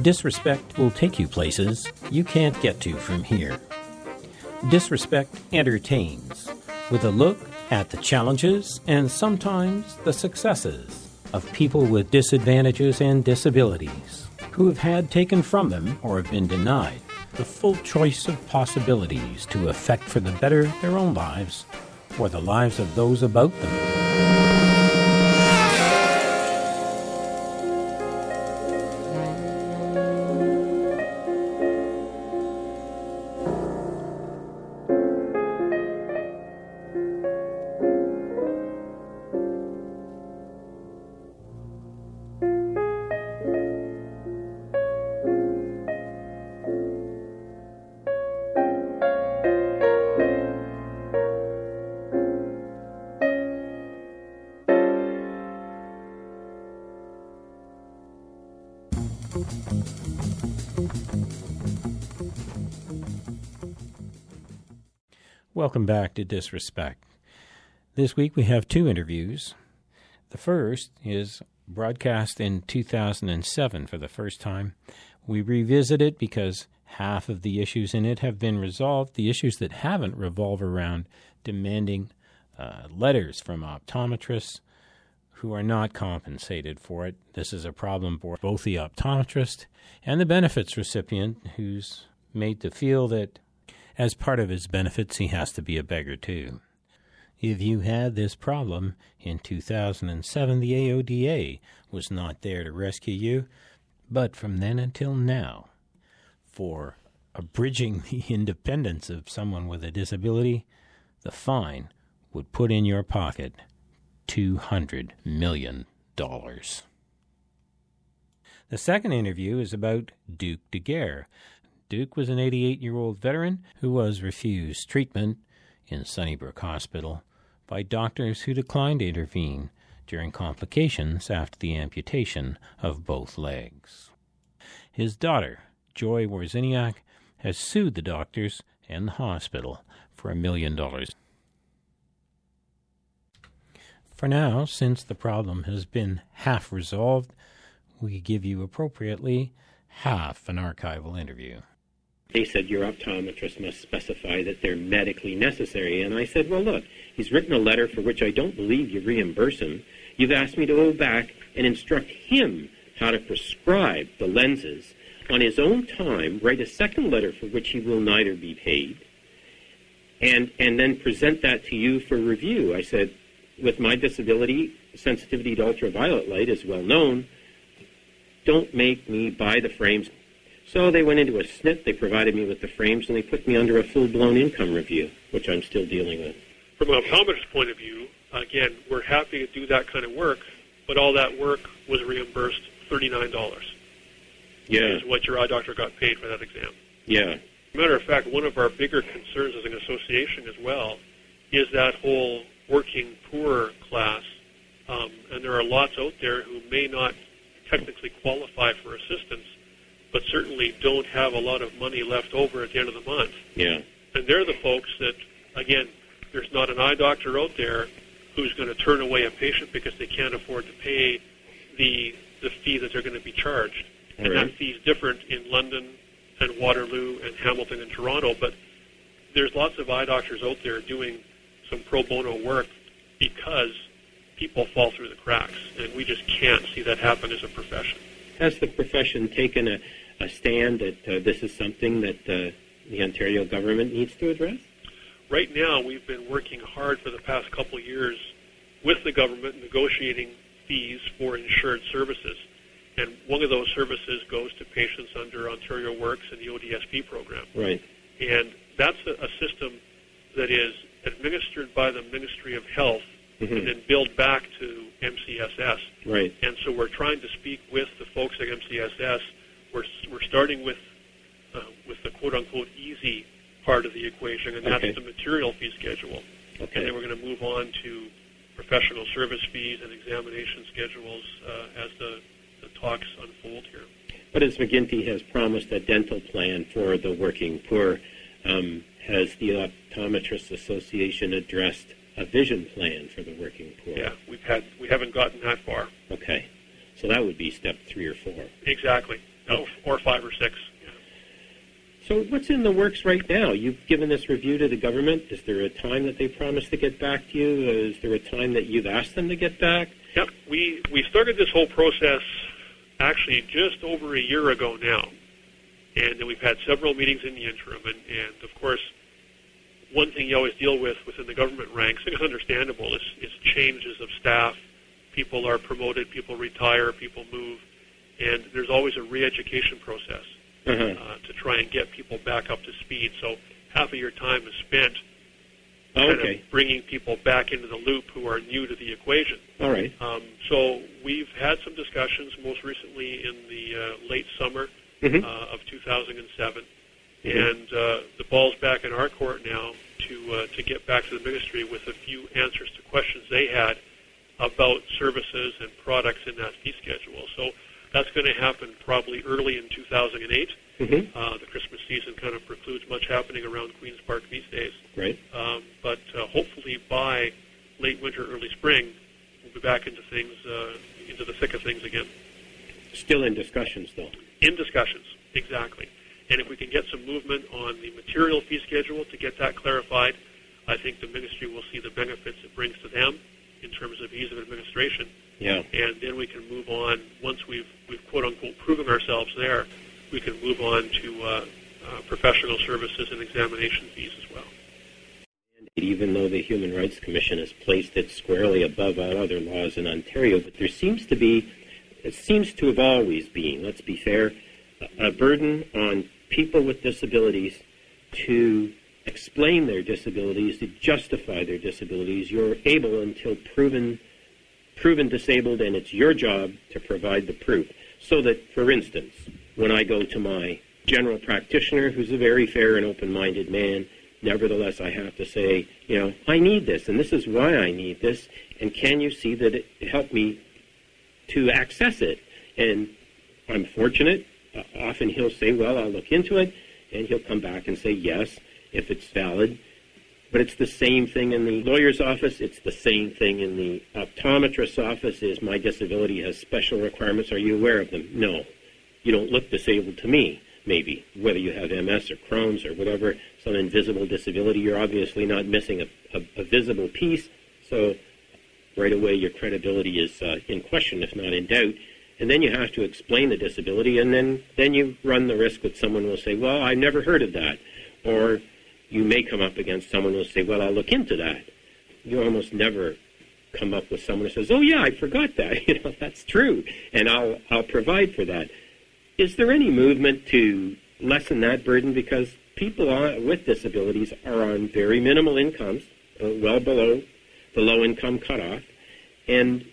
Disrespect will take you places you can't get to from here. Disrespect entertains, with a look at the challenges and sometimes the successes of people with disadvantages and disabilities who have had taken from them or have been denied the full choice of possibilities to affect for the better their own lives or the lives of those about them. Welcome back to Disrespect. This week we have two interviews. The first is broadcast in 2007 for the first time. We revisit it because half of the issues in it have been resolved. The issues that haven't revolve around demanding letters from optometrists who are not compensated for it. This is a problem for both the optometrist and the benefits recipient, who's made to feel that as part of his benefits, he has to be a beggar too. If you had this problem in 2007, the AODA was not there to rescue you, but from then until now, for abridging the independence of someone with a disability, the fine would put in your pocket $200 million. The second interview is about Duke Daguerre. Duke was an 88-year-old veteran who was refused treatment in Sunnybrook Hospital by doctors who declined to intervene during complications after the amputation of both legs. His daughter, Joy Wawrzyniak, has sued the doctors and the hospital for $1 million. For now, since the problem has been half resolved, we give you appropriately half an archival interview. They said your optometrist must specify that they're medically necessary. And I said, well, look, he's written a letter for which I don't believe you reimburse him. You've asked me to go back and instruct him how to prescribe the lenses. On his own time, write a second letter for which he will neither be paid, and then present that to you for review. I said, with my disability, sensitivity to ultraviolet light is well known. Don't make me buy the frames. So they went into a SNP, they provided me with the frames, and they put me under a full-blown income review, which I'm still dealing with. From an optometrist's point of view, again, we're happy to do that kind of work, but all that work was reimbursed $39. Yeah. Is what your eye doctor got paid for that exam. Yeah. Matter of fact, one of our bigger concerns as an association as well is that whole working poor class, and there are lots out there who may not technically qualify for assistance, but certainly don't have a lot of money left over at the end of the month. Yeah. And they're the folks that, again, there's not an eye doctor out there who's going to turn away a patient because they can't afford to pay the fee that they're going to be charged. All and right. that fee's different in London and Waterloo and Hamilton and Toronto, but there's lots of eye doctors out there doing some pro bono work because people fall through the cracks, and we just can't see that happen as a profession. Has the profession taken a stand that this is something that the Ontario government needs to address? Right now, we've been working hard for the past couple of years with the government negotiating fees for insured services. And one of those services goes to patients under Ontario Works and the ODSP program. Right. And that's a system that is administered by the Ministry of Health and then billed back to MCSS. Right. And so we're trying to speak with the folks at MCSS. We're starting with the quote-unquote easy part of the equation, and that's the material fee schedule. Okay. And then we're going to move on to professional service fees and examination schedules as the talks unfold here. But as McGuinty has promised a dental plan for the working poor, has the Optometrists Association addressed a vision plan for the working poor? Yeah, we haven't gotten that far. Okay. So that would be step 3 or 4. Exactly. or 5 or 6. Yeah. So what's in the works right now? You've given this review to the government. Is there a time that they promised to get back to you? Is there a time that you've asked them to get back? Yep. We started this whole process actually just over a year ago now. And then we've had several meetings in the interim. And of course, one thing you always deal with within the government ranks, and it's understandable, is changes of staff. People are promoted, people retire, people move. And there's always a re-education process to try and get people back up to speed. So half of your time is spent kind of bringing people back into the loop who are new to the equation. All right. So we've had some discussions, most recently in the late summer of 2007. And the ball's back in our court now to get back to the ministry with a few answers to questions they had about services and products in that fee schedule. So that's going to happen probably early in 2008. The Christmas season kind of precludes much happening around Queen's Park these days. Right. But hopefully by late winter, early spring, we'll be back into things, into the thick of things again. Still in discussions, though. In discussions, exactly. And if we can get some movement on the material fee schedule to get that clarified, I think the ministry will see the benefits it brings to them in terms of ease of administration. Yeah. And then we can move on, once we've quote-unquote proven ourselves there, we can move on to professional services and examination fees as well. And even though the Human Rights Commission has placed it squarely above all other laws in Ontario, but there seems to have always been, let's be fair, a burden on people with disabilities to explain their disabilities, to justify their disabilities. You're able until proven disabled, and it's your job to provide the proof. So that, for instance, when I go to my general practitioner, who's a very fair and open-minded man, nevertheless I have to say, I need this, and this is why I need this, and can you see that it helped me to access it? And I'm fortunate. Often he'll say, well, I'll look into it, and he'll come back and say yes, if it's valid. But it's the same thing in the lawyer's office. It's the same thing in the optometrist's office. Is my disability has special requirements? Are you aware of them? No. You don't look disabled to me, maybe. Whether you have MS or Crohn's or whatever, some invisible disability, you're obviously not missing a visible piece. So right away your credibility is in question, if not in doubt. And then you have to explain the disability, and then you run the risk that someone will say, well, I never heard of that. Or you may come up against someone who will say, well, I'll look into that. You almost never come up with someone who says, oh, yeah, I forgot that. That's true, and I'll provide for that. Is there any movement to lessen that burden? Because people with disabilities are on very minimal incomes, well below the low-income cutoff, and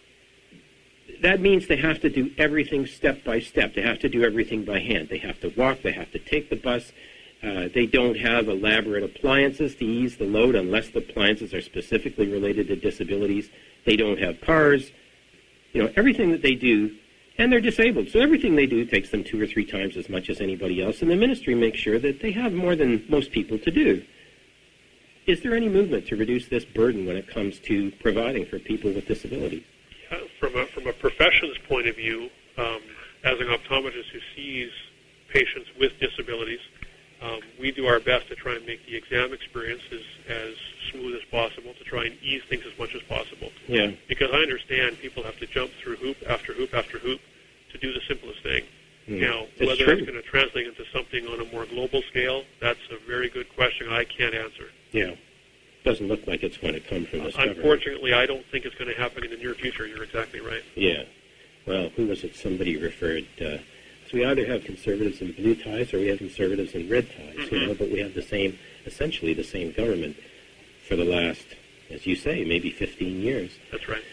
that means they have to do everything step by step. They have to do everything by hand. They have to walk. They have to take the bus. They don't have elaborate appliances to ease the load unless the appliances are specifically related to disabilities. They don't have cars. Everything that they do, and they're disabled. So everything they do takes them 2 or 3 times as much as anybody else. And the ministry makes sure that they have more than most people to do. Is there any movement to reduce this burden when it comes to providing for people with disabilities? From a profession's point of view, as an optometrist who sees patients with disabilities, we do our best to try and make the exam experience as smooth as possible, to try and ease things as much as possible. Yeah. Because I understand people have to jump through hoop after hoop after hoop to do the simplest thing. Now, whether that's going to translate into something on a more global scale, that's a very good question I can't answer. Yeah. Doesn't look like it's going to come from this government. Unfortunately, I don't think it's going to happen in the near future. You're exactly right. Yeah. Well, who was it? Somebody referred. So we either have conservatives in blue ties or we have conservatives in red ties. But we have essentially the same government for the last, as you say, maybe 15 years. That's right.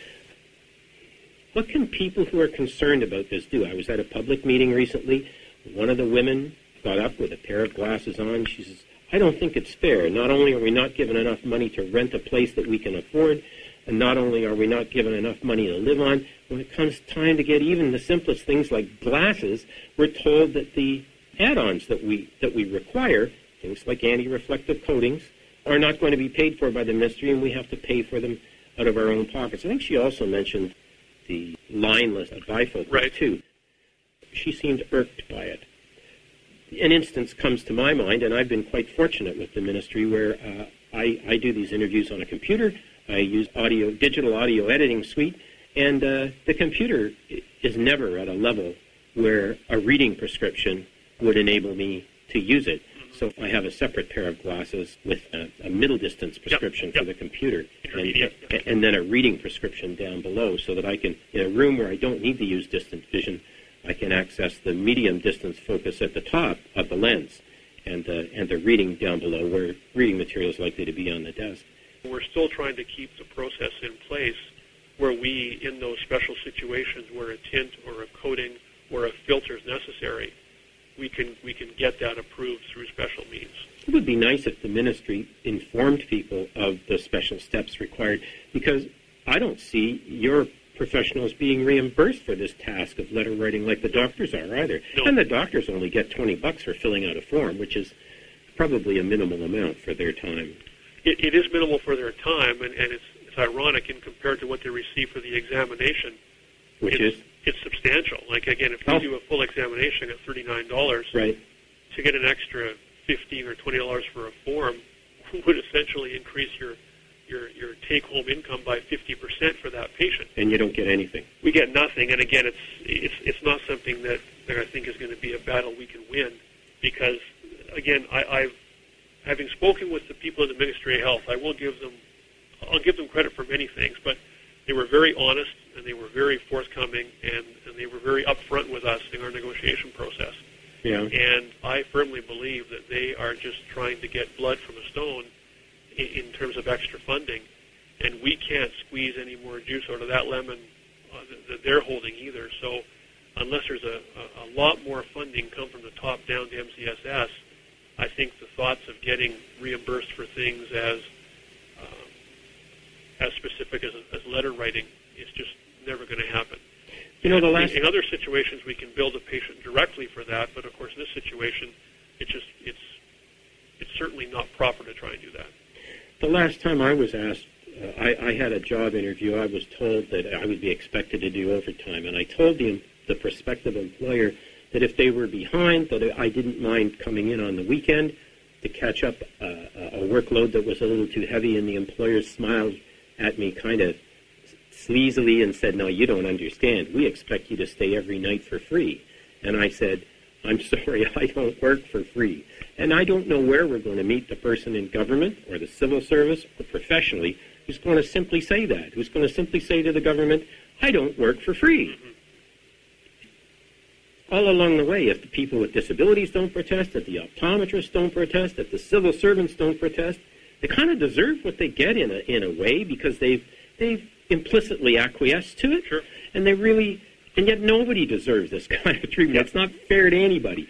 What can people who are concerned about this do? I was at a public meeting recently. One of the women got up with a pair of glasses on. She says, I don't think it's fair. Not only are we not given enough money to rent a place that we can afford, and not only are we not given enough money to live on, when it comes time to get even the simplest things like glasses, we're told that the add-ons that we require, things like anti-reflective coatings, are not going to be paid for by the ministry, and we have to pay for them out of our own pockets. I think she also mentioned the lineless bifocals, too. she seemed irked by it. An instance comes to my mind, and I've been quite fortunate with the ministry where I do these interviews on a computer. I use digital audio editing suite, and the computer is never at a level where a reading prescription would enable me to use it. So I have a separate pair of glasses with a middle distance prescription for the computer, and then a reading prescription down below, so that I can, in a room where I don't need to use distant vision, I can access the medium distance focus at the top of the lens, and the reading down below, where reading material is likely to be on the desk. We're still trying to keep the process in place where we, in those special situations where a tint or a coating or a filter is necessary, we can get that approved through special means. It would be nice if the ministry informed people of the special steps required, because I don't see your professionals being reimbursed for this task of letter writing like the doctors are either. No. And the doctors only get $20 for filling out a form, which is probably a minimal amount for their time. It is minimal for their time, and it's ironic in compared to what they receive for the examination. Which is? It's substantial. Like, again, if you do a full examination at $39, right, to get an extra $15 or $20 for a form would essentially increase your take-home income by 50% for that patient. And you don't get anything. We get nothing, and again, it's not something that I think is going to be a battle we can win, because, again, having spoken with the people in the Ministry of Health, I'll give them credit for many things, but they were very honest, and they were very forthcoming, and they were very upfront with us in our negotiation process. Yeah. And I firmly believe that they are just trying to get blood from a stone in terms of extra funding, and we can't squeeze any more juice out of that lemon that they're holding either. So unless there's a lot more funding come from the top down to MCSS, I think the thoughts of getting reimbursed for things as specific as letter writing is just never going to happen. You know, in other situations we can bill the patient directly for that, but of course in this situation, it's certainly not proper to try and do that. The last time I was asked, I had a job interview. I was told that I would be expected to do overtime, and I told the prospective employer that if they were behind, that I didn't mind coming in on the weekend to catch up a workload that was a little too heavy, and the employer smiled at me kind of sleazily and said, "No, you don't understand. We expect you to stay every night for free." And I said, "I'm sorry, I don't work for free." And I don't know where we're going to meet the person in government or the civil service or professionally who's going to simply say that, who's going to simply say to the government, "I don't work for free." Mm-hmm. All along the way, if the people with disabilities don't protest, if the optometrists don't protest, if the civil servants don't protest, they kind of deserve what they get in a way, because they've implicitly acquiesced to it. Sure. And yet nobody deserves this kind of treatment. Yep. It's not fair to anybody.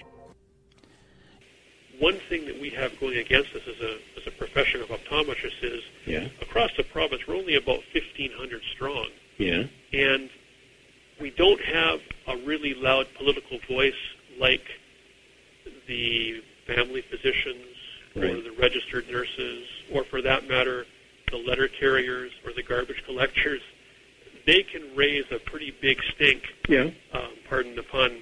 One thing that we have going against us as a profession of optometrists is across the province we're only about 1,500 strong. Yeah. And we don't have a really loud political voice like the family physicians or the registered nurses, or for that matter, the letter carriers or the garbage collectors. They can raise a pretty big stink, pardon the pun,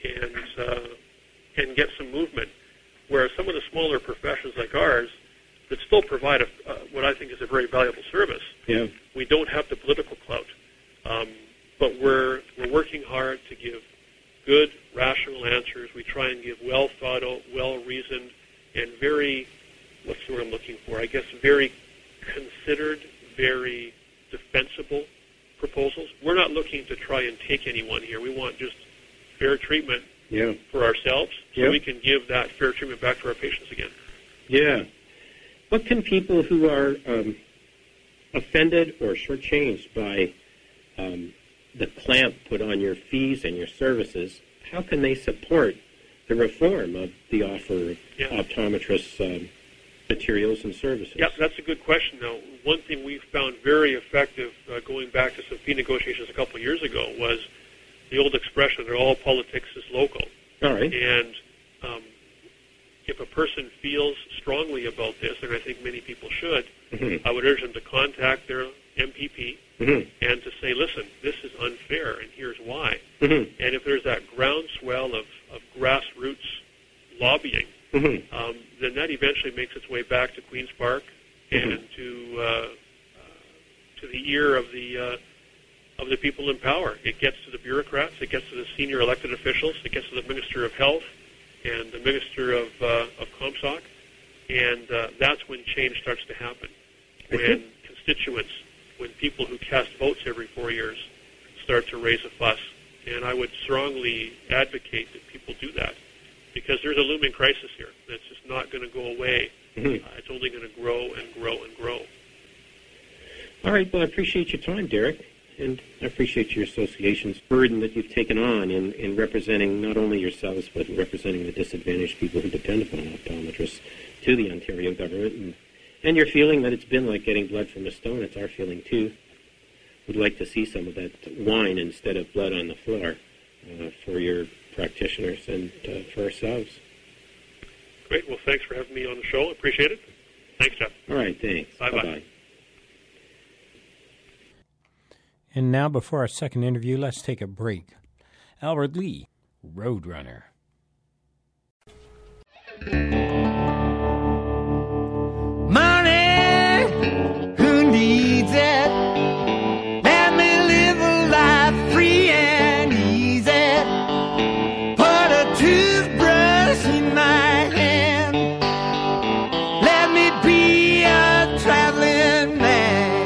and get some movement. Whereas some of the smaller professions like ours that still provide what I think is a very valuable service, we don't have the political clout. But we're working hard to give good, rational answers. We try and give well thought out, well reasoned, and very, what's the word I'm looking for? I guess very considered, very defensible proposals. We're not looking to try and take anyone here. We want just fair treatment for ourselves, so we can give that fair treatment back to our patients again. Yeah. What can people who are offended or shortchanged by the clamp put on your fees and your services, how can they support the reform of the offer of optometrists' materials and services? Yeah, that's a good question. Now, one thing we found very effective going back to some fee negotiations a couple of years ago was the old expression that all politics is local. All right. And if a person feels strongly about this, and I think many people should, Mm-hmm. I would urge them to contact their MPP Mm-hmm. and to say, listen, this is unfair, and here's why. Mm-hmm. And if there's that groundswell of grassroots lobbying, Mm-hmm. then that eventually makes its way back to Queen's Park Mm-hmm. and to the ear of the people in power. It gets to the bureaucrats, it gets to the senior elected officials, it gets to the Minister of Health and the Minister of ComSoc, and that's when change starts to happen. When constituents, when people who cast votes every 4 years start to raise a fuss. And I would strongly advocate that people do that, because there's a looming crisis here that's just not going to go away. Mm-hmm. It's only going to grow and grow and grow. All right, well, I appreciate your time, Derek, and I appreciate your association's burden that you've taken on in representing not only yourselves, but representing the disadvantaged people who depend upon optometrists to the Ontario government. And your feeling that it's been like getting blood from a stone, it's our feeling too. We'd like to see some of that wine instead of blood on the floor for your practitioners and for ourselves. Great. Well, thanks for having me on the show. Appreciate it. Thanks, Jeff. All right, thanks. Bye-bye. Bye-bye. And now, before our second interview, let's take a break. Albert Lee, Roadrunner. Money, who needs it? Let me live a life free and easy. Put a toothbrush in my hand. Let me be a traveling man.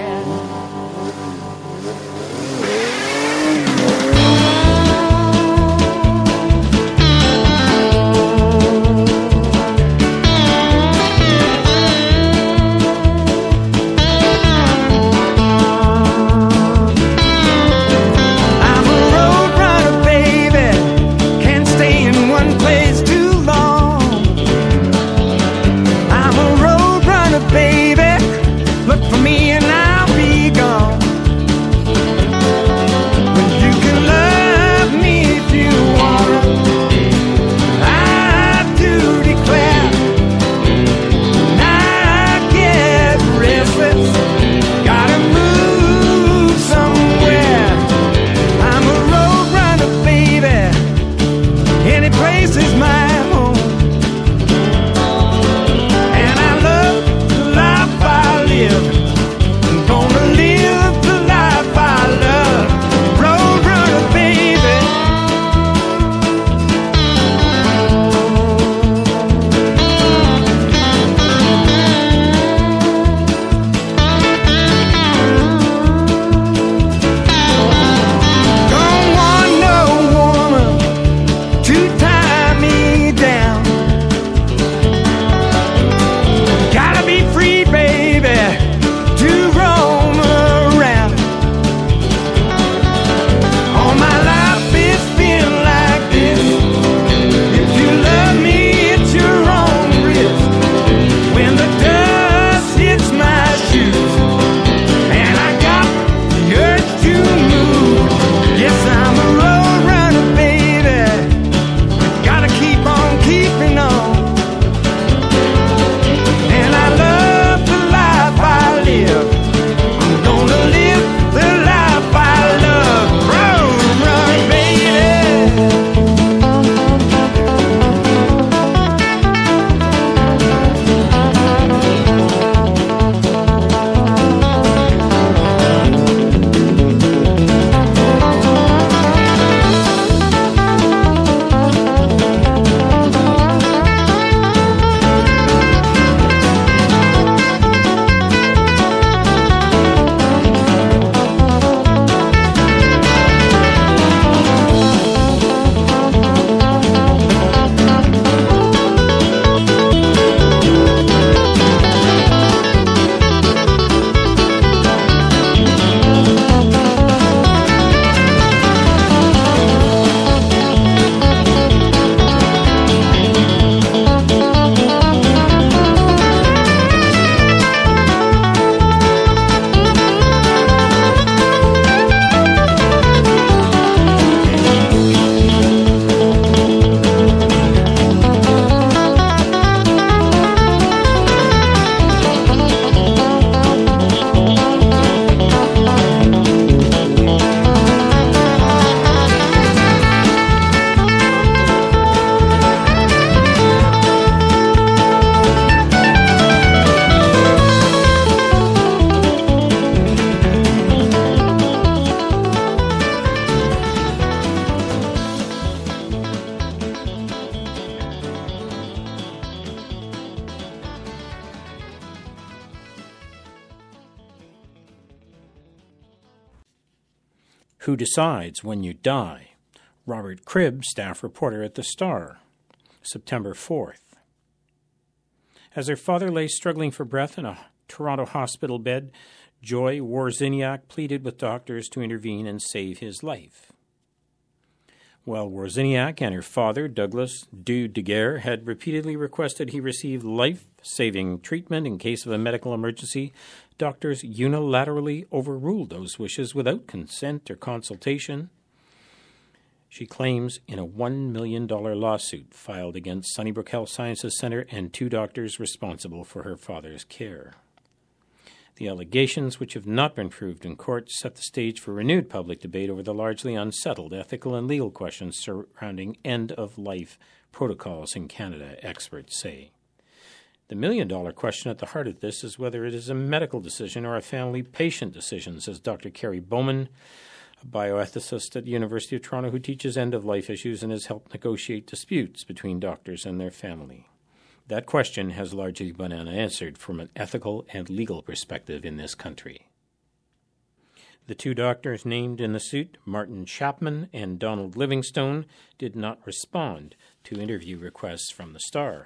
Who decides when you die? Robert Cribb, staff reporter at the Star, September 4th. As her father lay struggling for breath in a Toronto hospital bed, Joy Wawrzyniak pleaded with doctors to intervene and save his life. While Wawrzyniak and her father, Douglas Du Daguerre, had repeatedly requested he receive life-saving treatment in case of a medical emergency, doctors unilaterally overruled those wishes without consent or consultation. She claims in a $1 million lawsuit filed against Sunnybrook Health Sciences Centre and 2 doctors responsible for her father's care. The allegations, which have not been proved in court, set the stage for renewed public debate over the largely unsettled ethical and legal questions surrounding end-of-life protocols in Canada, experts say. The million-dollar question at the heart of this is whether it is a medical decision or a family-patient decision, says Dr. Kerry Bowman, a bioethicist at the University of Toronto who teaches end-of-life issues and has helped negotiate disputes between doctors and their family. That question has largely been unanswered from an ethical and legal perspective in this country. The 2 doctors named in the suit, Martin Chapman and Donald Livingstone, did not respond to interview requests from the Star.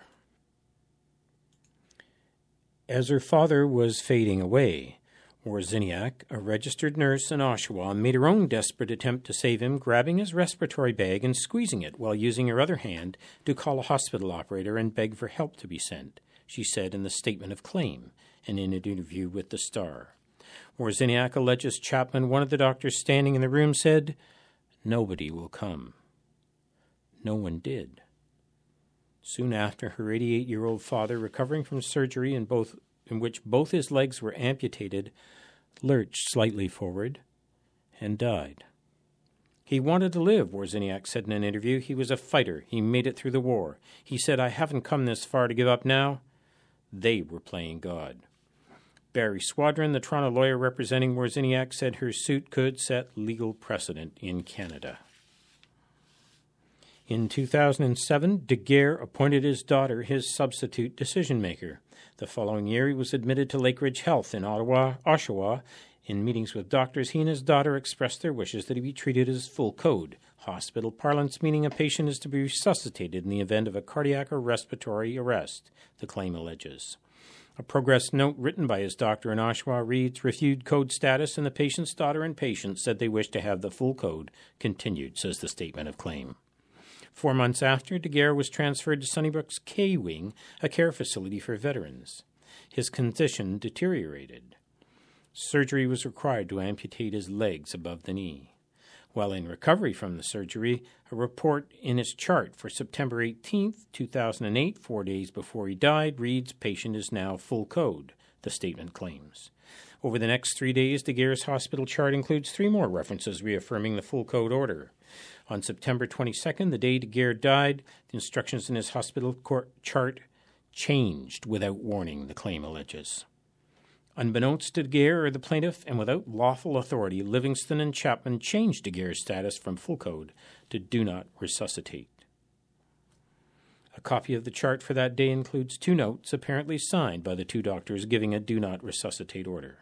As her father was fading away, Wawrzyniak, a registered nurse in Oshawa, made her own desperate attempt to save him, grabbing his respiratory bag and squeezing it while using her other hand to call a hospital operator and beg for help to be sent, she said in the statement of claim and in an interview with the Star. Wawrzyniak alleges Chapman, one of the doctors standing in the room, said, "Nobody will come." No one did. Soon after, her 88-year-old father, recovering from surgery in which both his legs were amputated, lurched slightly forward and died. He wanted to live, Wawrzyniak said in an interview. He was a fighter. He made it through the war. He said, "I haven't come this far to give up now." They were playing God. Barry Swadron, the Toronto lawyer representing Wawrzyniak, said her suit could set legal precedent in Canada. In 2007, Daguerre appointed his daughter his substitute decision-maker. The following year, he was admitted to Lakeridge Health in Oshawa. In meetings with doctors, he and his daughter expressed their wishes that he be treated as full code, hospital parlance meaning a patient is to be resuscitated in the event of a cardiac or respiratory arrest, the claim alleges. A progress note written by his doctor in Oshawa reads, "Reviewed code status, and the patient's daughter and patient said they wish to have the full code continued," says the statement of claim. 4 months after, Daguerre was transferred to Sunnybrook's K-Wing, a care facility for veterans. His condition deteriorated. Surgery was required to amputate his legs above the knee. While in recovery from the surgery, a report in his chart for September 18, 2008, 4 days before he died, reads, "Patient is now full code," the statement claims. Over the next 3 days, Daguerre's hospital chart includes 3 more references reaffirming the full code order. On September 22nd, the day Daguerre died, the instructions in his hospital chart changed without warning, the claim alleges. Unbeknownst to Daguerre or the plaintiff, and without lawful authority, Livingston and Chapman changed Daguerre's status from full code to do not resuscitate. A copy of the chart for that day includes 2 notes, apparently signed by the 2 doctors, giving a do not resuscitate order.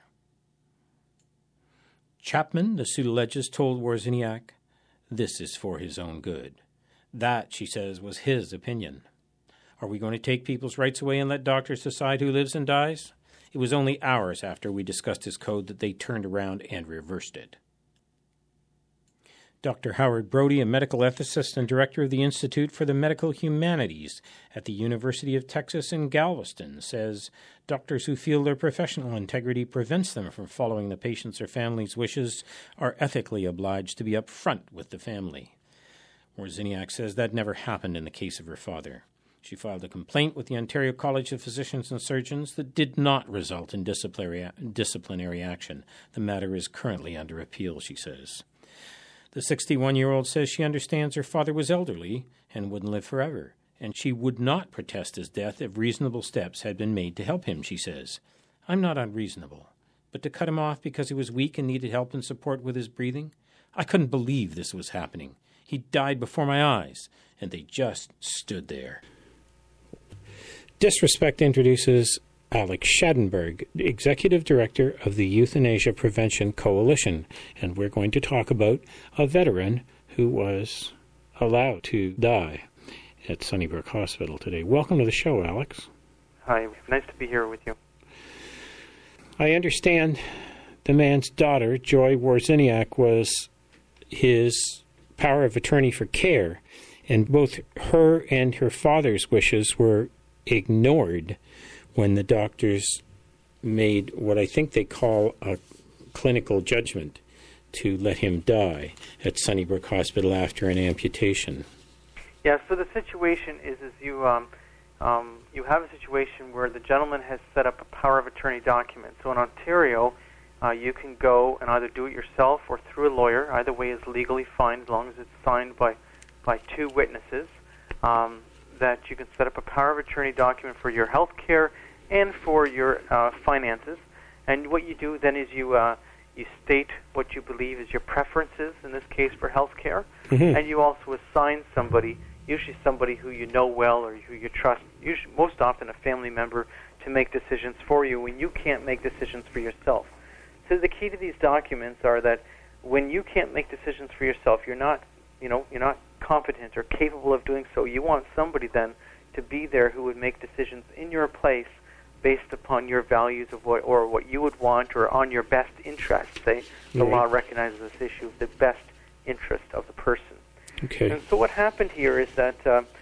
Chapman, the suit alleges, told Wawrzyniak, "This is for his own good." That, she says, was his opinion. Are we going to take people's rights away and let doctors decide who lives and dies? It was only hours after we discussed his code that they turned around and reversed it. Dr. Howard Brody, a medical ethicist and director of the Institute for the Medical Humanities at the University of Texas in Galveston, says doctors who feel their professional integrity prevents them from following the patient's or family's wishes are ethically obliged to be upfront with the family. Wawrzyniak says that never happened in the case of her father. She filed a complaint with the Ontario College of Physicians and Surgeons that did not result in disciplinary action. The matter is currently under appeal, she says. The 61-year-old says she understands her father was elderly and wouldn't live forever, and she would not protest his death if reasonable steps had been made to help him, she says. "I'm not unreasonable, but to cut him off because he was weak and needed help and support with his breathing? I couldn't believe this was happening. He died before my eyes, and they just stood there." Disrespect introduces Alex Schadenberg, Executive Director of the Euthanasia Prevention Coalition, and we're going to talk about a veteran who was allowed to die at Sunnybrook Hospital today. Welcome to the show, Alex. Hi, nice to be here with you. I understand the man's daughter, Joy Warziniak, was his power of attorney for care, and both her and her father's wishes were ignored when the doctors made what I think they call a clinical judgment to let him die at Sunnybrook Hospital after an amputation. Yeah, so the situation is you have a situation where the gentleman has set up a power of attorney document. So in Ontario, you can go and either do it yourself or through a lawyer. Either way is legally fine as long as it's signed by two witnesses. That you can set up a power of attorney document for your health care and for your finances. And what you do then is you state what you believe is your preferences, in this case for health care, and you also assign somebody, usually somebody who you know well or who you trust, usually, most often a family member, to make decisions for you when you can't make decisions for yourself. So the key to these documents are that when you can't make decisions for yourself, you're not competent or capable of doing so. You want somebody then to be there who would make decisions in your place based upon your values of what you would want or on your best interest. Say the law recognizes this issue of the best interest of the person. Okay. And so what happened here is that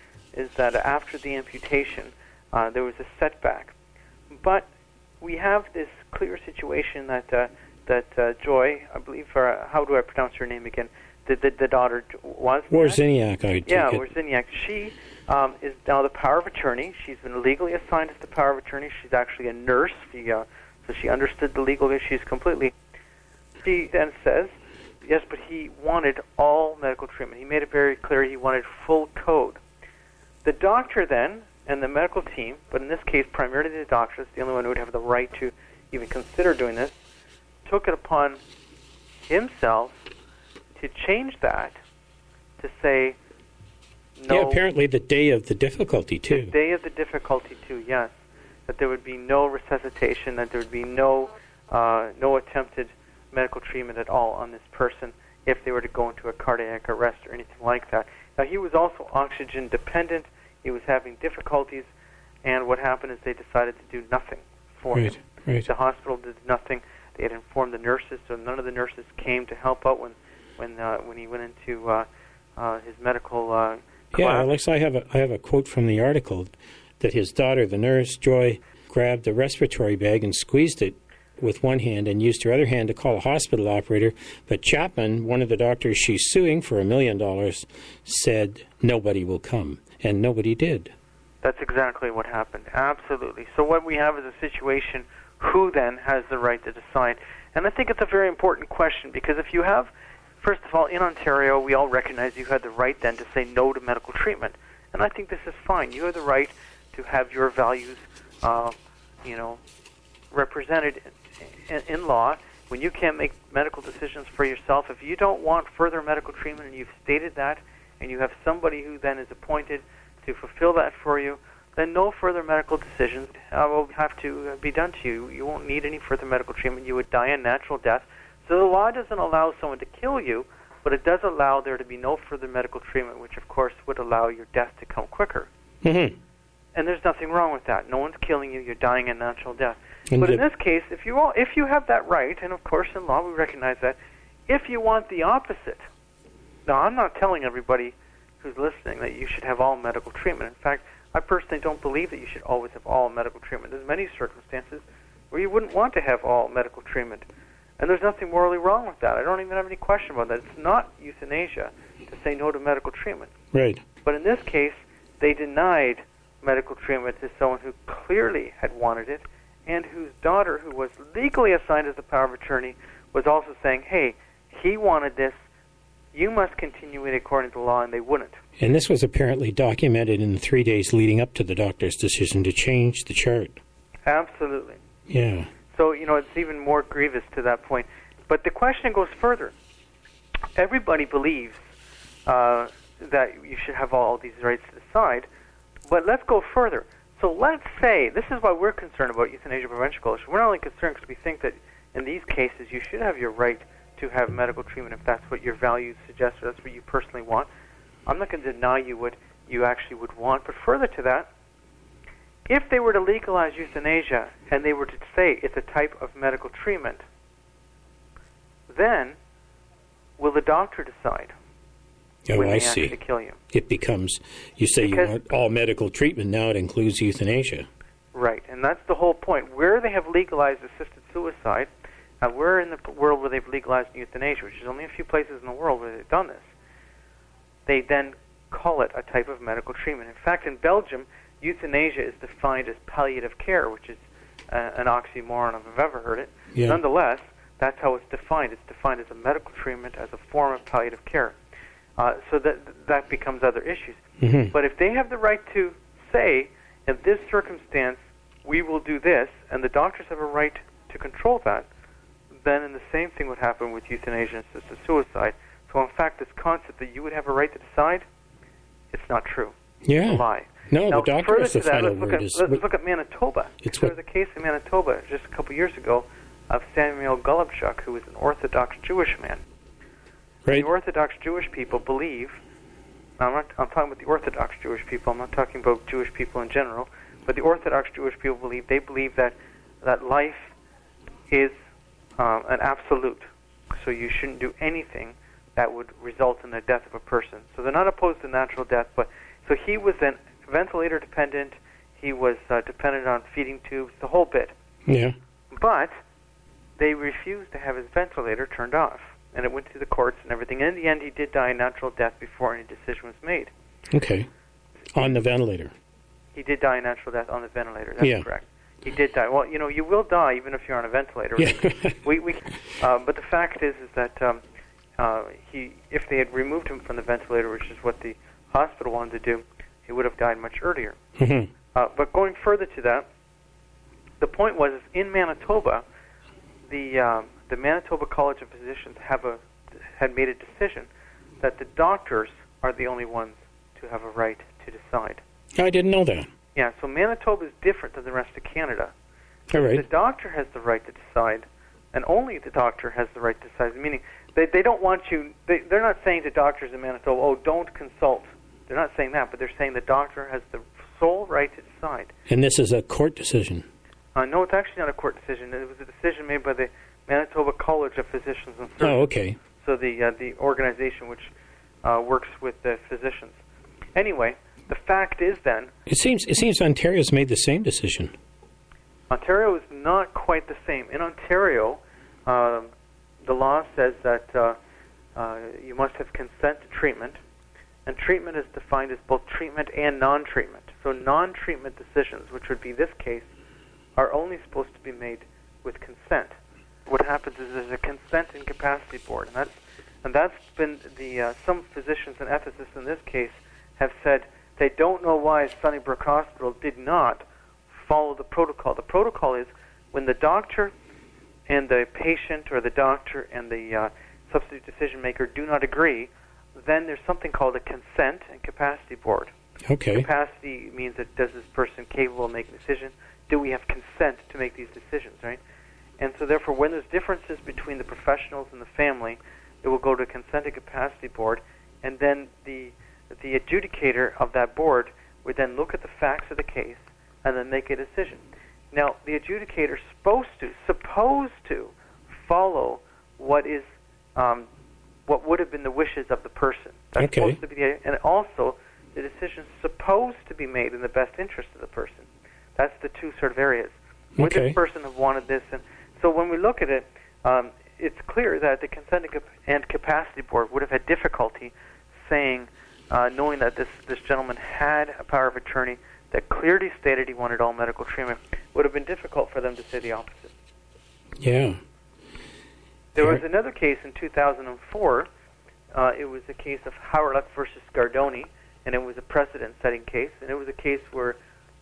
after the amputation, there was a setback, but we have this clear situation that Joy, I believe, how do I pronounce her name again? The daughter was Warziniak, Warziniak. She is now the power of attorney. She's been legally assigned as the power of attorney. She's actually a nurse, so she understood the legal issues completely. She then says, yes, but he wanted all medical treatment. He made it very clear he wanted full code. The doctor then, and the medical team, but in this case primarily the doctor, is the only one who would have the right to even consider doing this, took it upon himself to change that, to say no. Yeah, apparently the day of the difficulty, too. The day of the difficulty, too, yes. That there would be no resuscitation, that there would be no attempted medical treatment at all on this person if they were to go into a cardiac arrest or anything like that. Now, he was also oxygen dependent. He was having difficulties, and what happened is they decided to do nothing for him. Right. The hospital did nothing. They had informed the nurses, so none of the nurses came to help out when he went into his medical class. Yeah, Alex, I have a quote from the article that his daughter, the nurse, Joy, grabbed the respiratory bag and squeezed it with one hand and used her other hand to call a hospital operator. But Chapman, one of the doctors she's suing for $1 million, said nobody will come, and nobody did. That's exactly what happened. Absolutely. So what we have is a situation, who then has the right to decide? And I think it's a very important question, because if you have, first of all, in Ontario, we all recognize you had the right then to say no to medical treatment. And I think this is fine. You have the right to have your values, represented in law. When you can't make medical decisions for yourself, if you don't want further medical treatment and you've stated that, and you have somebody who then is appointed to fulfill that for you, then no further medical decisions will have to be done to you. You won't need any further medical treatment. You would die a natural death. So the law doesn't allow someone to kill you, but it does allow there to be no further medical treatment, which of course would allow your death to come quicker. Mm-hmm. And there's nothing wrong with that. No one's killing you. You're dying a natural death. But in this case, if you have that right, and of course in law we recognize that, if you want the opposite, now I'm not telling everybody who's listening that you should have all medical treatment. In fact, I personally don't believe that you should always have all medical treatment. There's many circumstances where you wouldn't want to have all medical treatment. And there's nothing morally wrong with that. I don't even have any question about that. It's not euthanasia to say no to medical treatment. Right. But in this case, they denied medical treatment to someone who clearly had wanted it, and whose daughter, who was legally assigned as the power of attorney, was also saying, hey, he wanted this, you must continue it according to law, and they wouldn't. And this was apparently documented in the 3 days leading up to the doctor's decision to change the chart. Absolutely. Yeah. So, it's even more grievous to that point. But the question goes further. Everybody believes that you should have all these rights to decide, but let's go further. So let's say, this is why we're concerned about Euthanasia Prevention Coalition. We're not only concerned because we think that in these cases you should have your right to have medical treatment if that's what your values suggest or that's what you personally want. I'm not going to deny you what you actually would want, but further to that, if they were to legalize euthanasia and they were to say it's a type of medical treatment, then will the doctor decide when they actually kill you? It becomes, you say you want all medical treatment, now it includes euthanasia. Right, and that's the whole point. Where they have legalized assisted suicide, we're in the world where they've legalized euthanasia, which is only a few places in the world where they've done this. They then call it a type of medical treatment. In fact, in Belgium, euthanasia is defined as palliative care, which is an oxymoron if I've ever heard it. Yeah. Nonetheless, that's how it's defined. It's defined as a medical treatment, as a form of palliative care. So that becomes other issues. Mm-hmm. But if they have the right to say, in this circumstance, we will do this, and the doctors have a right to control that, then the same thing would happen with euthanasia and assisted suicide. So in fact, this concept that you would have a right to decide, it's not true. Yeah. It's a lie. No, now, the doctor has the final let's word. look at Manitoba. There was a case in Manitoba just a couple years ago of Samuel Golubchuk, who was an Orthodox Jewish man. Right. The Orthodox Jewish people believe, I'm talking about the Orthodox Jewish people, I'm not talking about Jewish people in general, but the Orthodox Jewish people believe that life is an absolute. So you shouldn't do anything that would result in the death of a person. So they're not opposed to natural death, but so he was then ventilator dependent, he was dependent on feeding tubes, the whole bit. Yeah. But they refused to have his ventilator turned off, and it went through the courts and everything. And in the end, he did die a natural death before any decision was made. Okay. On the ventilator. He did die a natural death on the ventilator. That's correct. He did die. Well, you will die even if you're on a ventilator. Yeah. But the fact is that if they had removed him from the ventilator, which is what the hospital wanted to do, he would have died much earlier. Mm-hmm. But going further to that, the point was in Manitoba, the Manitoba College of Physicians had made a decision that the doctors are the only ones to have a right to decide. I didn't know that. Yeah, so Manitoba is different than the rest of Canada. All right. The doctor has the right to decide, and only the doctor has the right to decide, meaning they don't want you, they're not saying to doctors in Manitoba, oh, don't consult. They're not saying that, but they're saying the doctor has the sole right to decide. And this is a court decision? No, it's actually not a court decision. It was a decision made by the Manitoba College of Physicians and Surgeons. Oh, okay. So the organization which works with the physicians. Anyway, the fact is then... It seems Ontario's made the same decision. Ontario is not quite the same. In Ontario, the law says that you must have consent to treatment, and treatment is defined as both treatment and non-treatment. So non-treatment decisions, which would be this case, are only supposed to be made with consent. What happens is there's a consent incapacity board, and that's been the some physicians and ethicists in this case have said they don't know why Sunnybrook Hospital did not follow the protocol. The protocol is when the doctor and the patient or the doctor and the substitute decision maker do not agree, then there's something called a consent and capacity board. Okay. Capacity means that does this person capable of making a decision? Do we have consent to make these decisions, right? And so therefore when there's differences between the professionals and the family, it will go to a consent and capacity board, and then the adjudicator of that board would then look at the facts of the case and then make a decision. Now, the adjudicator is supposed to follow what is what would have been the wishes of the person. That's supposed to be and also the decision is supposed to be made in the best interest of the person. That's the two sort of areas. Would this person have wanted this? And so when we look at it, it's clear that the consent and capacity board would have had difficulty saying, knowing that this gentleman had a power of attorney that clearly stated he wanted all medical treatment, would have been difficult for them to say the opposite. Yeah. There was another case in 2004. It was a case of Hawryluk versus Scardoni, and it was a precedent-setting case. And it was a case where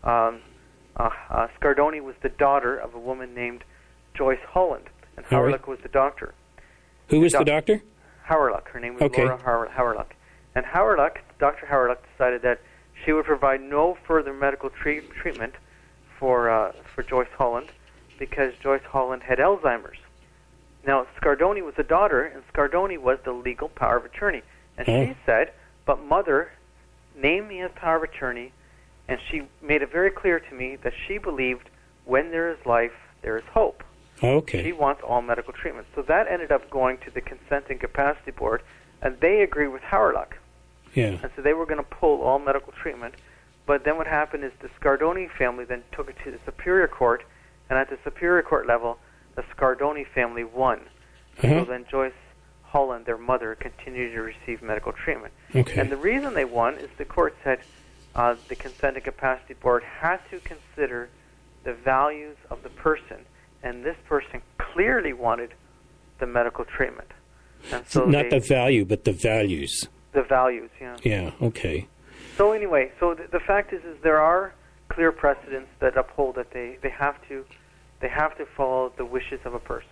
Scardoni was the daughter of a woman named Joyce Holland, and Hawryluk was the doctor. Who was the doctor? Hawryluk. Her name was Laura Hawryluk. And Dr. Hawryluk decided that She would provide no further medical treatment for Joyce Holland because Joyce Holland had Alzheimer's. Now, Scardoni was a daughter, and Scardoni was the legal power of attorney. And she said, but Mother named me as power of attorney, and she made it very clear to me that she believed when there is life, there is hope. Okay. She wants all medical treatment. So that ended up going to the Consent and Capacity Board, and they agreed with Hawrelak. Yeah. And so they were going to pull all medical treatment. But then what happened is the Scardoni family then took it to the Superior Court, and at the Superior Court level, the Scardoni family won. So then Joyce Holland, their mother, continued to receive medical treatment. Okay. And the reason they won is the court said the Consent and Capacity Board had to consider the values of the person, and this person clearly wanted the medical treatment. And so not the value, but the values. The values, yeah. Yeah, okay. So anyway, so the fact is there are clear precedents that uphold that they have to follow the wishes of a person.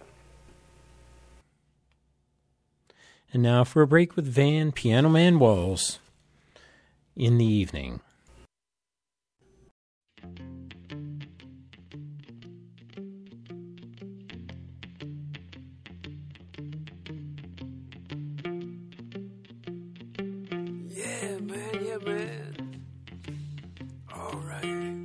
And now for a break with Van Piano Man Walls in the evening. Yeah, man. All right.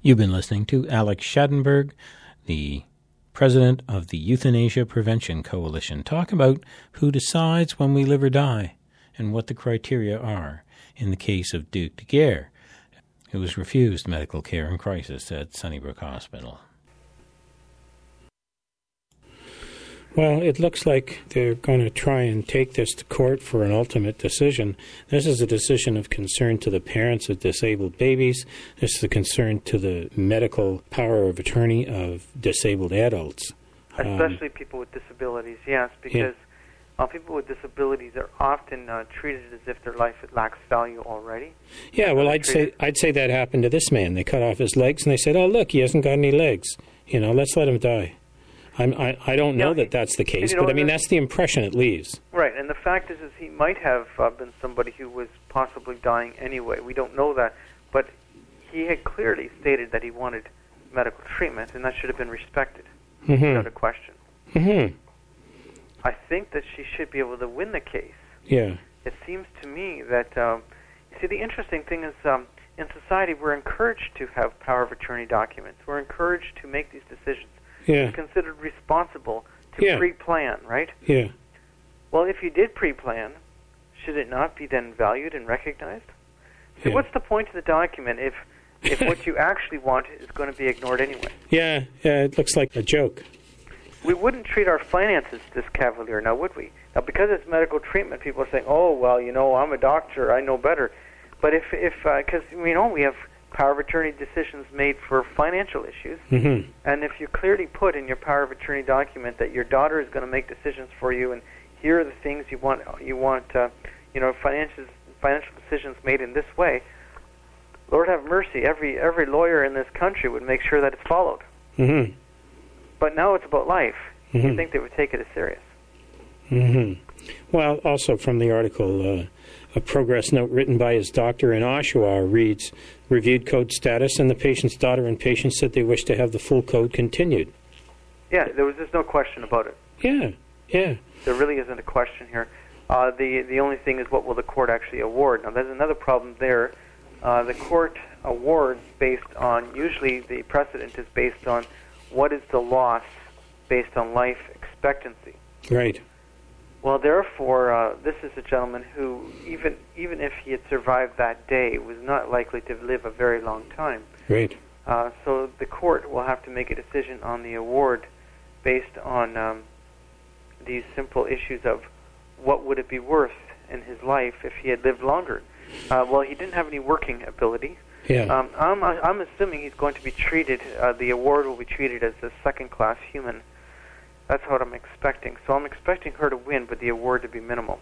You've been listening to Alex Schadenberg, the president of the Euthanasia Prevention Coalition, talk about who decides when we live or die and what the criteria are in the case of Duke Daguerre, who was refused medical care in crisis at Sunnybrook Hospital. Well, it looks like they're going to try and take this to court for an ultimate decision. This is a decision of concern to the parents of disabled babies. This is a concern to the medical power of attorney of disabled adults. Especially people with disabilities, yes, because people with disabilities are often treated as if their life lacks value already. Yeah, well, I'd say that happened to this man. They cut off his legs, and they said, "Oh, look, he hasn't got any legs. Let's let him die." I don't know that that's the case, but I mean, that's the impression it leaves. Right, and the fact is he might have been somebody who was possibly dying anyway. We don't know that, but he had clearly stated that he wanted medical treatment, and that should have been respected, without a question. Mm-hmm. I think that she should be able to win the case. Yeah. It seems to me that, the interesting thing is, in society, we're encouraged to have power of attorney documents. We're encouraged to make these decisions. Yeah. It's considered responsible to pre-plan, right? Yeah. Well, if you did pre-plan, should it not be then valued and recognized? So what's the point of the document if what you actually want is going to be ignored anyway? Yeah, it looks like a joke. We wouldn't treat our finances this cavalier, now would we? Now, because it's medical treatment, people are saying, "Oh, well, I'm a doctor, I know better." But because we have power of attorney decisions made for financial issues, and if you clearly put in your power of attorney document that your daughter is going to make decisions for you, and here are the things you want, financial decisions made in this way, Lord have mercy, every lawyer in this country would make sure that it's followed. Mm-hmm. But now it's about life. You'd think they would take it as serious. Mm-hmm. Well, also from the article, a progress note written by his doctor in Oshawa reads, "Reviewed code status, and the patient's daughter and patient said they wish to have the full code continued." Yeah, there's no question about it. Yeah. There really isn't a question here. The only thing is, what will the court actually award? Now, there's another problem there. The court awards based on, usually the precedent is based on what is the loss based on life expectancy. Right. Well, therefore, this is a gentleman who, even if he had survived that day, was not likely to live a very long time. Right. So the court will have to make a decision on the award based on these simple issues of what would it be worth in his life if he had lived longer. Well, he didn't have any working ability. Yeah. I'm assuming he's going to be treated, the award will be treated as a second-class human. That's what I'm expecting. So I'm expecting her to win, but the award to be minimal.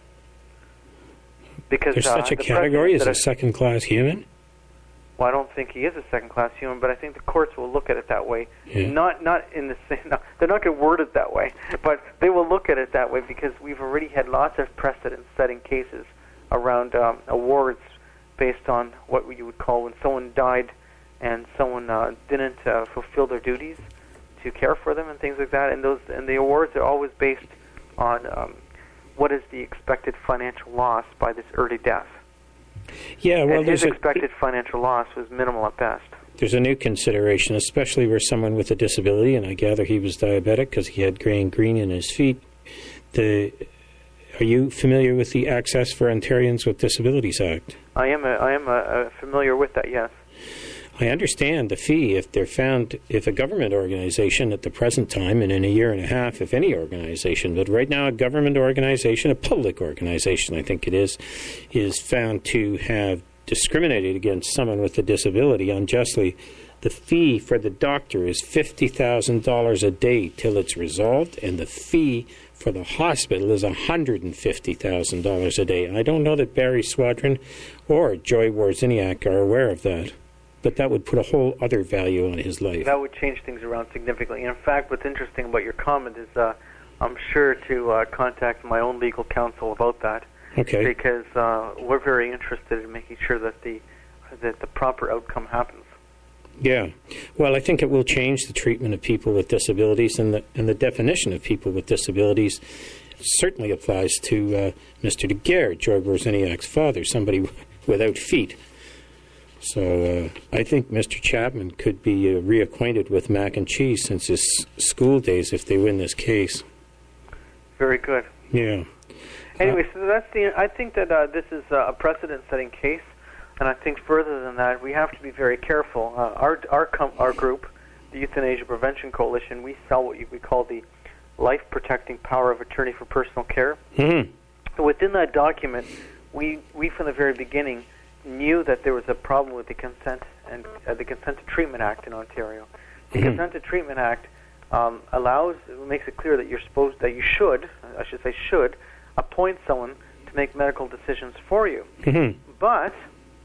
Because there's such a category as a second-class human? Well, I don't think he is a second-class human, but I think the courts will look at it that way. Yeah. Not in the same. No, they're not going to word it that way, but they will look at it that way because we've already had lots of precedent-setting cases around awards based on what you would call when someone died and someone didn't fulfill their duties to care for them and things like that. And the awards are always based on what is the expected financial loss by this early death. Yeah, well, and his expected financial loss was minimal at best. There's a new consideration, especially where someone with a disability, and I gather he was diabetic because he had green in his feet. Are you familiar with the Access for Ontarians with Disabilities Act? I am familiar with that, yes. I understand the fee if a government organization at the present time and in a year and a half, if any organization, but right now a government organization, a public organization I think it is found to have discriminated against someone with a disability unjustly, the fee for the doctor is $50,000 a day till it's resolved, and the fee for the hospital is $150,000 a day. And I don't know that Barry Swadron or Joy Warziniak are aware of that. But that would put a whole other value on his life. That would change things around significantly. In fact, what's interesting about your comment is I'm sure to contact my own legal counsel about that. Okay. Because we're very interested in making sure that the proper outcome happens. Yeah. Well, I think it will change the treatment of people with disabilities, and the definition of people with disabilities certainly applies to Mr. Daguerre, Joy Warziniak's father, somebody without feet. So I think Mr. Chapman could be reacquainted with mac and cheese since his school days if they win this case. Very good. Yeah. Anyway, so I think that this is a precedent-setting case, and I think further than that, we have to be very careful. Our group, the Euthanasia Prevention Coalition, we sell what we call the life-protecting power of attorney for personal care. Mm-hmm. Within that document, we from the very beginning knew that there was a problem with the Consent to Treatment Act in Ontario. The Consent to Treatment Act makes it clear that you should appoint someone to make medical decisions for you. Mm-hmm. But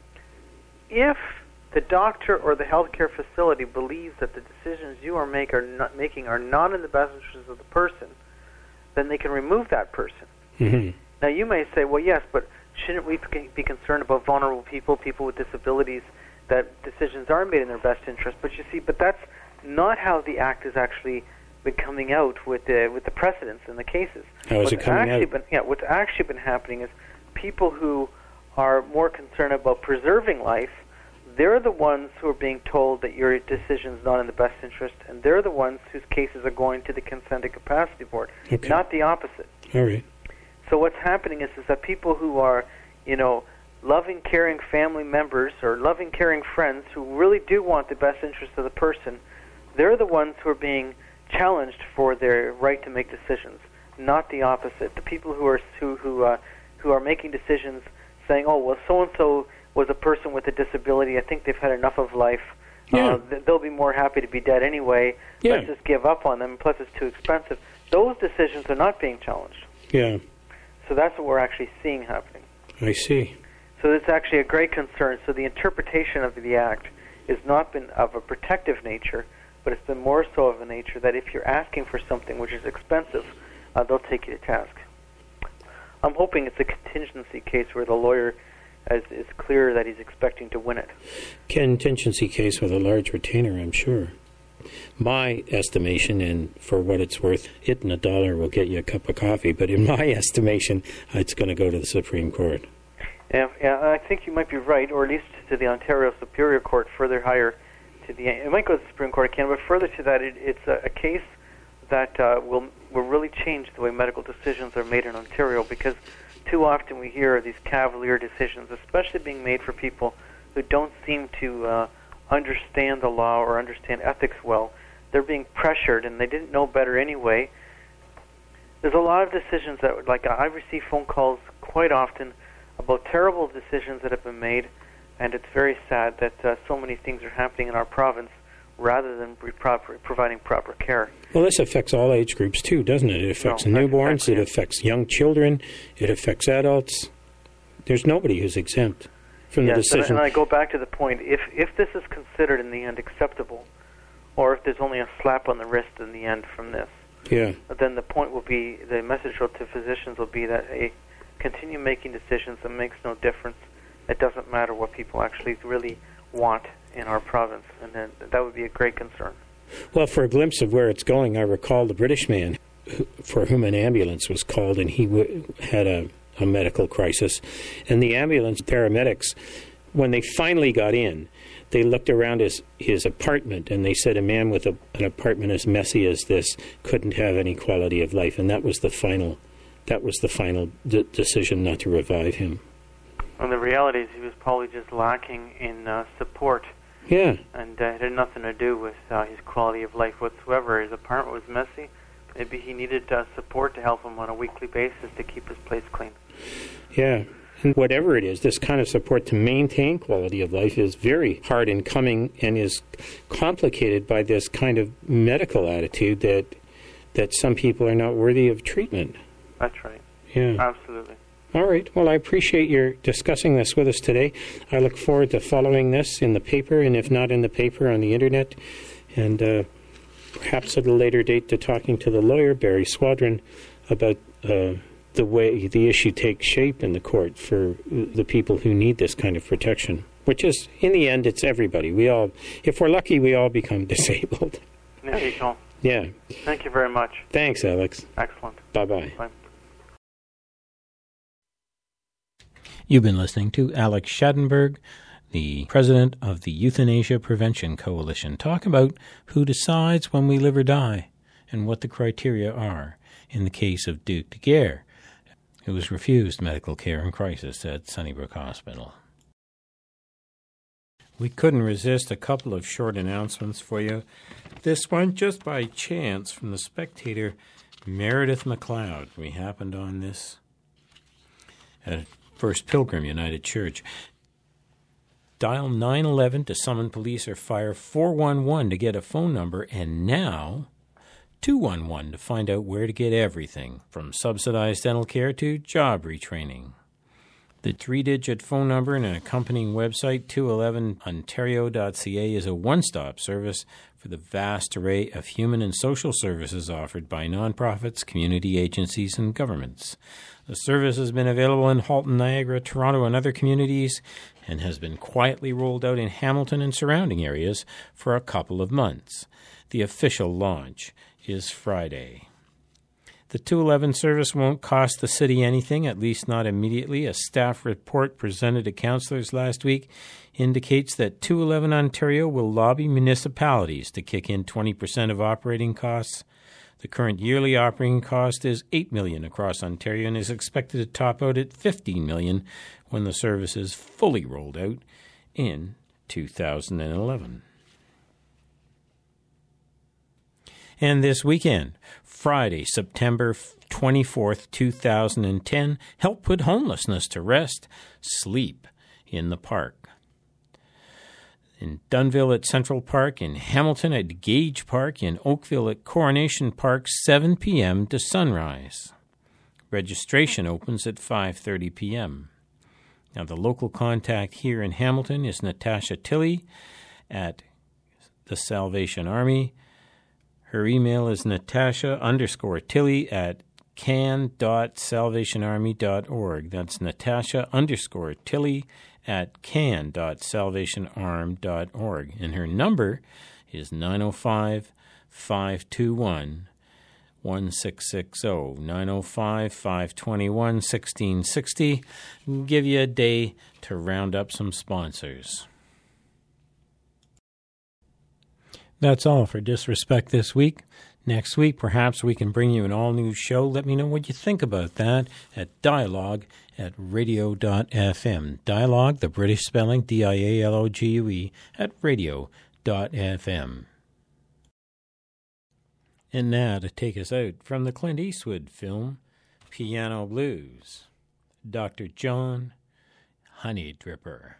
if the doctor or the healthcare facility believes that the decisions you are making are not in the best interest of the person, then they can remove that person. Mm-hmm. Now, you may say, well, yes, but shouldn't we be concerned about vulnerable people with disabilities, that decisions are made in their best interest? But you see, that's not how the Act has actually been coming out with the precedents in the cases. How is it coming out? What's actually been happening is people who are more concerned about preserving life, they're the ones who are being told that your decision is not in the best interest, and they're the ones whose cases are going to the Consent and Capacity Board, not the opposite. All right. So what's happening is that people who are, loving, caring family members or loving, caring friends who really do want the best interest of the person, they're the ones who are being challenged for their right to make decisions, not the opposite. The people who are making decisions, saying, "Oh, well, so and so was a person with a disability. I think they've had enough of life. Yeah. They'll be more happy to be dead anyway. Yeah. Let's just give up on them. Plus, it's too expensive." Those decisions are not being challenged. Yeah. So that's what we're actually seeing happening. I see. So it's actually a great concern. So the interpretation of the Act has not been of a protective nature, but it's been more so of a nature that if you're asking for something which is expensive, they'll take you to task. I'm hoping it's a contingency case where the lawyer is clear that he's expecting to win it. Contingency case with a large retainer, I'm sure. My estimation, and for what it's worth, it and $1 will get you a cup of coffee, but in my estimation, it's going to go to the Supreme Court. Yeah, I think you might be right, or at least to the Ontario Superior Court, further higher to it might go to the Supreme Court of Canada, but further to that, it's a case that will really change the way medical decisions are made in Ontario, because too often we hear these cavalier decisions, especially being made for people who don't seem to understand the law or understand ethics well. They're being pressured, and they didn't know better anyway. There's a lot of decisions that, I receive phone calls quite often about terrible decisions that have been made, and it's very sad that so many things are happening in our province rather than providing proper care. Well, this affects all age groups too, doesn't it? It affects newborns, exactly. It affects young children, it affects adults. There's nobody who's exempt from the decision. And I go back to the point, if this is considered in the end acceptable, or if there's only a slap on the wrist in the end from this, then the point will be, the message to physicians will be that, continue making decisions. It makes no difference. It doesn't matter what people actually really want in our province, and then that would be a great concern. Well, for a glimpse of where it's going, I recall the British man for whom an ambulance was called, and he had a medical crisis. And the ambulance paramedics, when they finally got in, they looked around his apartment, and they said a man with an apartment as messy as this couldn't have any quality of life, and that was the final decision not to revive him. And the reality is he was probably just lacking in support. Yeah. And it had nothing to do with his quality of life whatsoever. His apartment was messy. Maybe he needed support to help him on a weekly basis to keep his place clean. Yeah. And whatever it is, this kind of support to maintain quality of life is very hard in coming, and is complicated by this kind of medical attitude that some people are not worthy of treatment. That's right. Yeah. Absolutely. All right. Well, I appreciate your discussing this with us today. I look forward to following this in the paper, and if not in the paper, on the Internet, and perhaps at a later date to talking to the lawyer, Barry Swadron, about the way the issue takes shape in the court for the people who need this kind of protection, which is, in the end, it's everybody. We all, if we're lucky, we all become disabled. There you go. Yeah. Thank you very much. Thanks, Alex. Excellent. Bye-bye. Bye. You've been listening to Alex Schadenberg, the president of the Euthanasia Prevention Coalition, talk about who decides when we live or die and what the criteria are in the case of Duke Daguerre, who was refused medical care in crisis at Sunnybrook Hospital. We couldn't resist a couple of short announcements for you. This one, just by chance, from the Spectator, Meredith McLeod. We happened on this at First Pilgrim United Church. Dial 911 to summon police or fire 411 to get a phone number, and now 211 to find out where to get everything from subsidized dental care to job retraining. The 3-digit phone number and an accompanying website, 211ontario.ca, is a one-stop service for the vast array of human and social services offered by nonprofits, community agencies, and governments. The service has been available in Halton, Niagara, Toronto, and other communities, and has been quietly rolled out in Hamilton and surrounding areas for a couple of months. The official launch is Friday. The 211 service won't cost the city anything, at least not immediately. A staff report presented to councillors last week indicates that 211 Ontario will lobby municipalities to kick in 20% of operating costs. The current yearly operating cost is $8 million across Ontario and is expected to top out at $15 million when the service is fully rolled out in 2011. And this weekend, Friday, September 24th, 2010, help put homelessness to rest. Sleep in the Park. In Dunnville at Central Park, in Hamilton at Gage Park, in Oakville at Coronation Park, 7 p.m. to sunrise. Registration opens at 5:30 p.m. Now, the local contact here in Hamilton is Natasha Tilley at the Salvation Army. Her email is natasha_Tilley at can.salvationarmy.org. That's Natasha_Tilley at can.salvationarm.org. And her number is 905-521-1660, 905-521-1660. We'll give you a day to round up some sponsors. That's all for Disrespect this week. Next week, perhaps we can bring you an all-new show. Let me know what you think about that at dialogue@radio.fm. Dialogue, the British spelling, D-I-A-L-O-G-U-E, at radio.fm. And now, to take us out from the Clint Eastwood film, Piano Blues, Dr. John Honeydripper.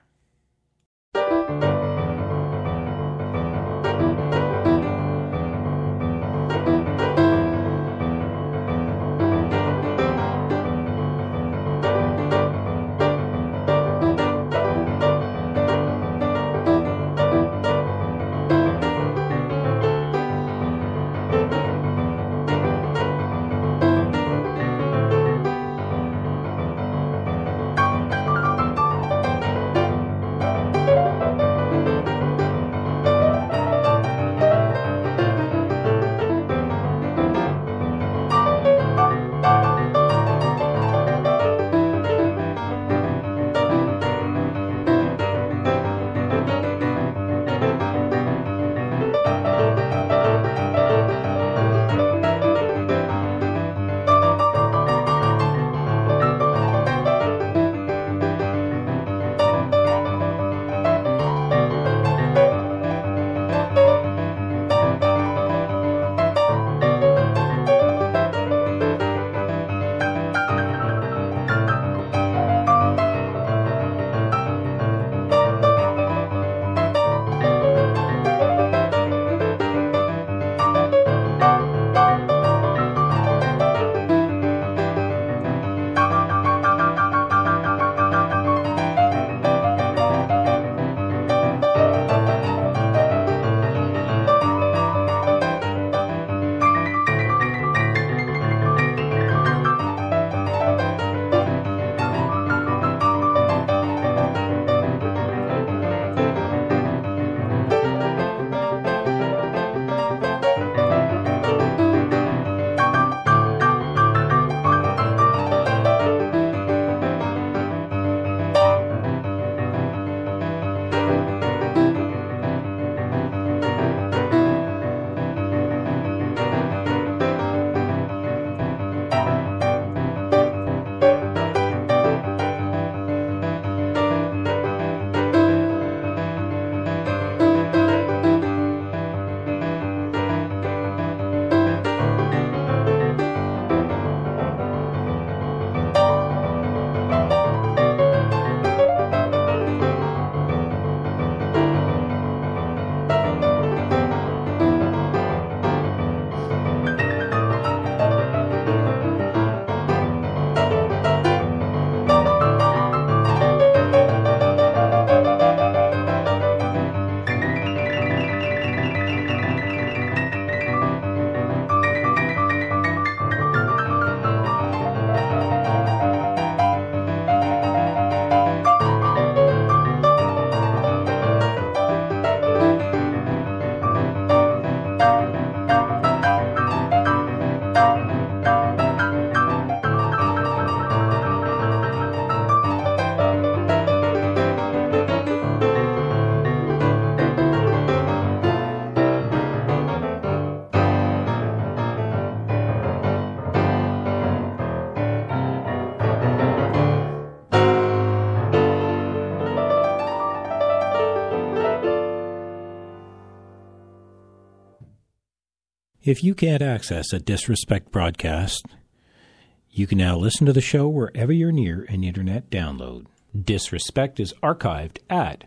If you can't access a Disrespect broadcast, you can now listen to the show wherever you're near an internet download. Disrespect is archived at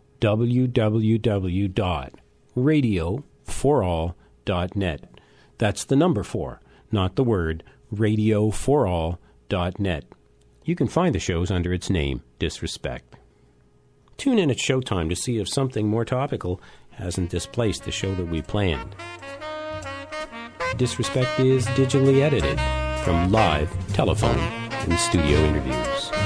www.radioforall.net. That's the number 4, not the word, radioforall.net. You can find the shows under its name, Disrespect. Tune in at showtime to see if something more topical hasn't displaced the show that we planned. Disrespect is digitally edited from live, telephone, and studio interviews.